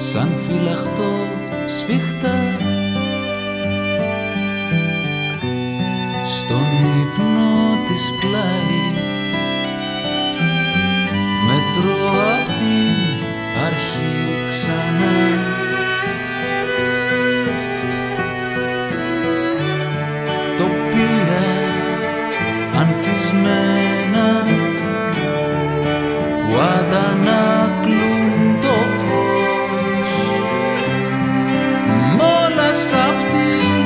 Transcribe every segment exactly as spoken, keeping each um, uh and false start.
σαν φυλαχτό σφιχτά στον ύπνο της πλάι. Μετρώ απ' την αρχή ξανά. Τοπία ανθισμένα που αντανακλούν το φως, μ' όλα σ' αυτήν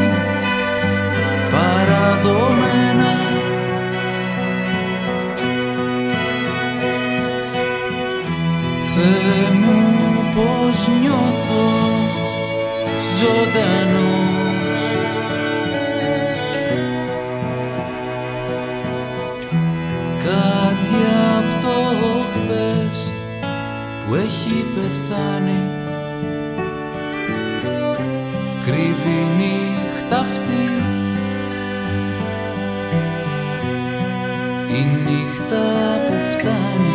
παραδομένα. Θεέ μου, πως νιώθω ζωντανός, κάτι απ' το χθες που έχει πεθάνει κρύβει η νύχτα αυτή, η νύχτα που φτάνει.